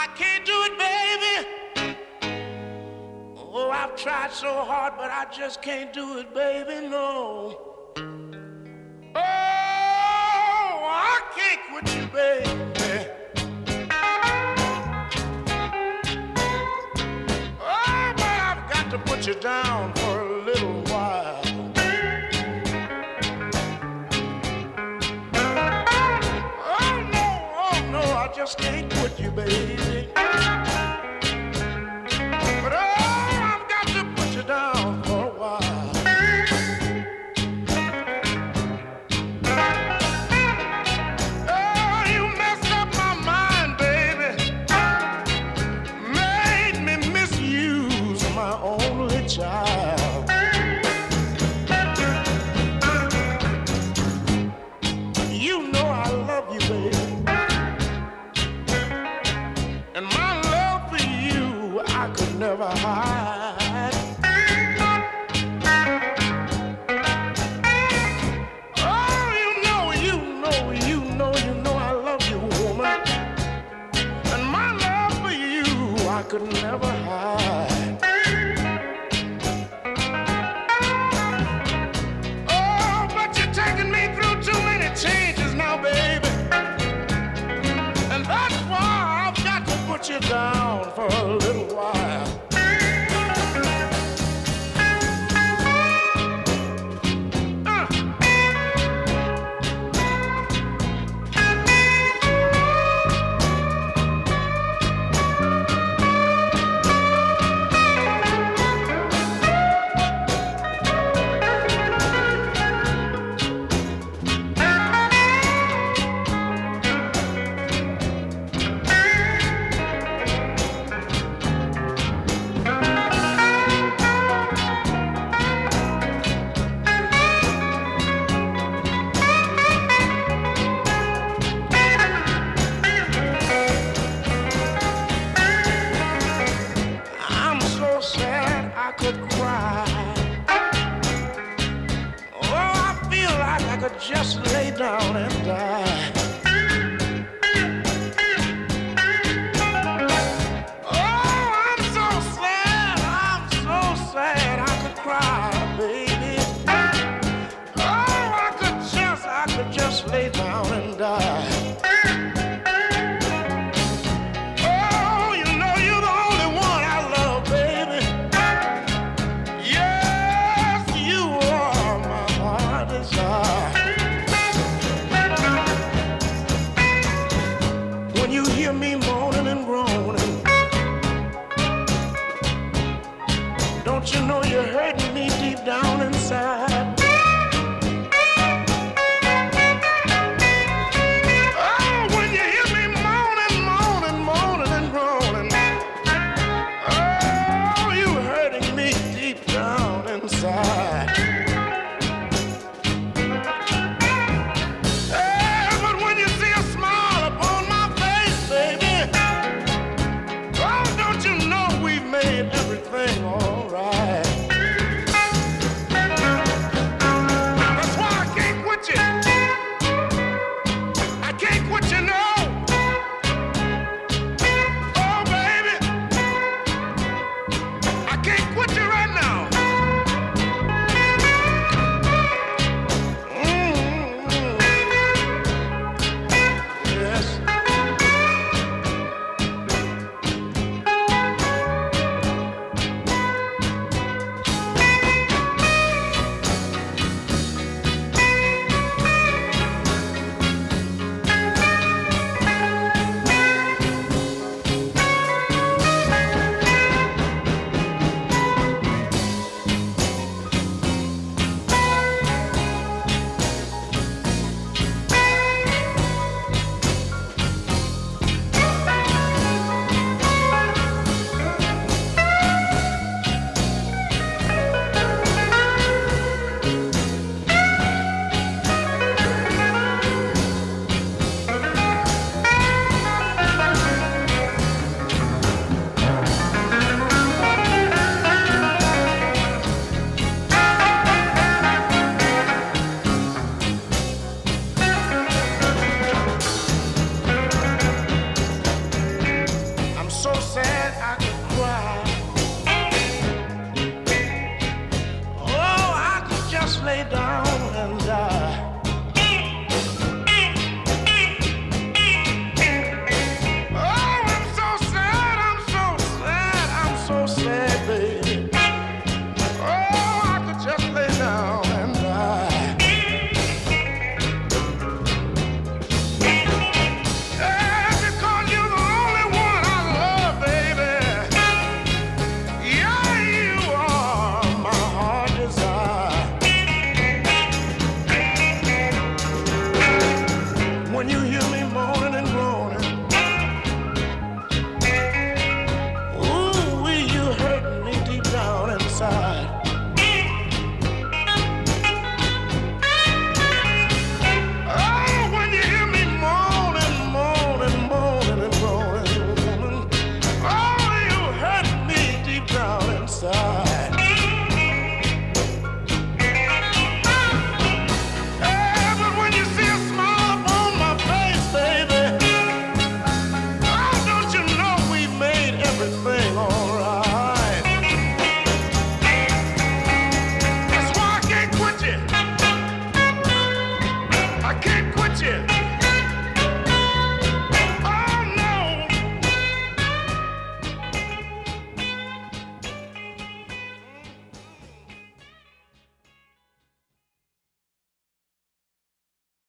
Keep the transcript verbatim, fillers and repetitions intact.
can't do it, baby. Oh, I've tried so hard, but I just can't do it, baby, no. Oh, I can't quit you, baby. Oh, but I've got to put you down for a little while. Oh, no, oh, no, I just can't quit you, baby. But oh, I've got to put you down for a while. Oh, you messed up my mind, baby. Made me misuse my only child. You know I love you, baby. And my love for you I could never hide. Oh, you know, you know, you know, you know I love you, woman. And my love for you I could never hide. Oh, but you're taking me through too many changes now, baby. And that's why I've got to put you down for a little while. I'm so sad I could cry. Oh, I feel like I could just lay down and die. Oh, I'm so sad, I'm so sad I could cry, baby. Oh, I could just, I could just lay down and die. Oh, you know you're the only one I love, baby. Yes, you are my heart desire. When you hear me moaning and groaning,